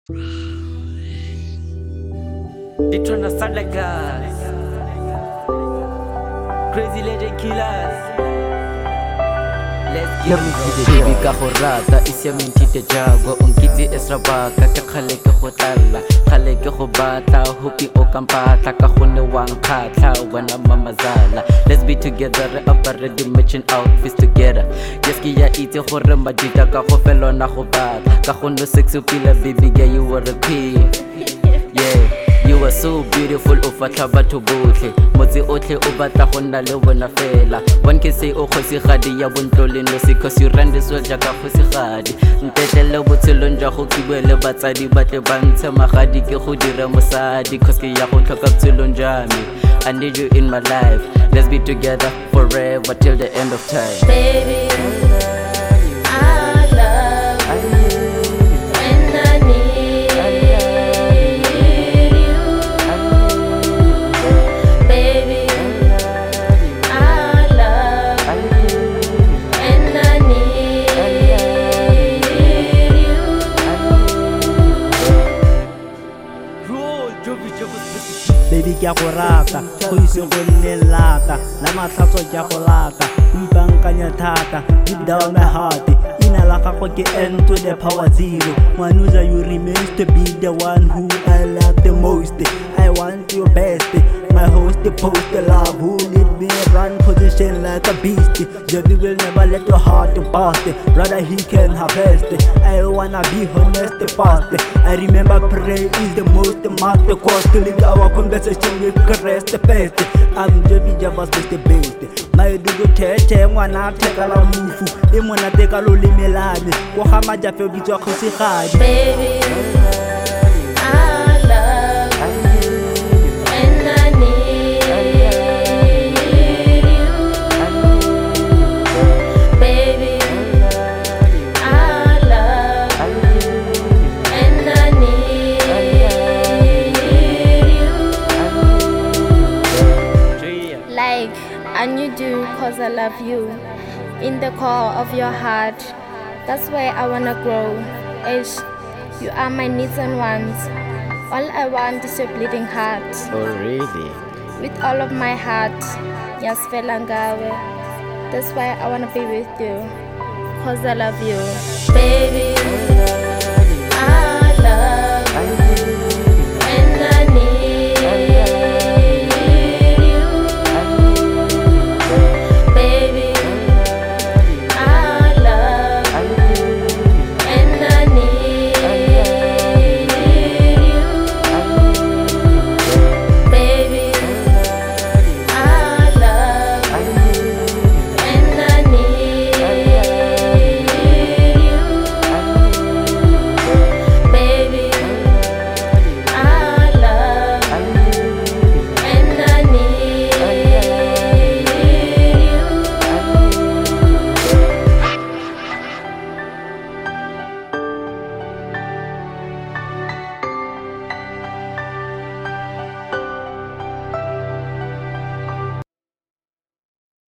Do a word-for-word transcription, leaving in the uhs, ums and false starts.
They tryna start like us. Crazy legend killers. Let's get it. Baby ka go rata e siameng tite jago o nkitse e srabaka ke kgale ke go tlalla kgale ke go batla hope o kampatla ka gonne wang khatla wena mamazala. Let's be together re already matching outfits together. Yes ke ya itse gore madita ka go felona go batla ka gonne sexy pila baby girl you were a queen. Yeah, you are so beautiful o fatla batho botlhe motse otlhe o batla go nna le bona fela. One can say o kgosigadi ya bontlole nosi cause you run this world jaka kgosigadi ntetlele botshelong jwa go kibele batsadi batle ba ntshe magadi ke go dira mosadi cause ke ya go tlhoka botshelong jwa me. I need you in my life, let's be together forever till the end of time. Baby, I love you and I need you. Baby, I love you and I need you. Roll, Jovi Jovi. Baby ke a go rata go ise go nne lata la matlhatso ke a go lata o ipankanya thata deep down my heart ina la gago ke n to the power zero manuza you remains to be the one who I love the most. I want your best, my host the post the love who lead me run position like a beast. Joby will never let your heart burst, rather he can harvest. I wanna be honest past, I remember prayer is the most master cost. Lead our conversation with caress the best. I'm Joby Java's best the best. My dugo tete ngwana tekala mufu e mona tekalo lemelane go ga majafe bitso go se gadi. Baby, I love you and I need you. Baby, I love you and I need you. Like I need you cause I love you in the core of your heart. That's why I wanna grow. Ish, you are my needs and wants. All I want is your bleeding heart. Oh really? With all of my heart, yes, Felangawe. That's why I wanna be with you. Cause I love you. Baby,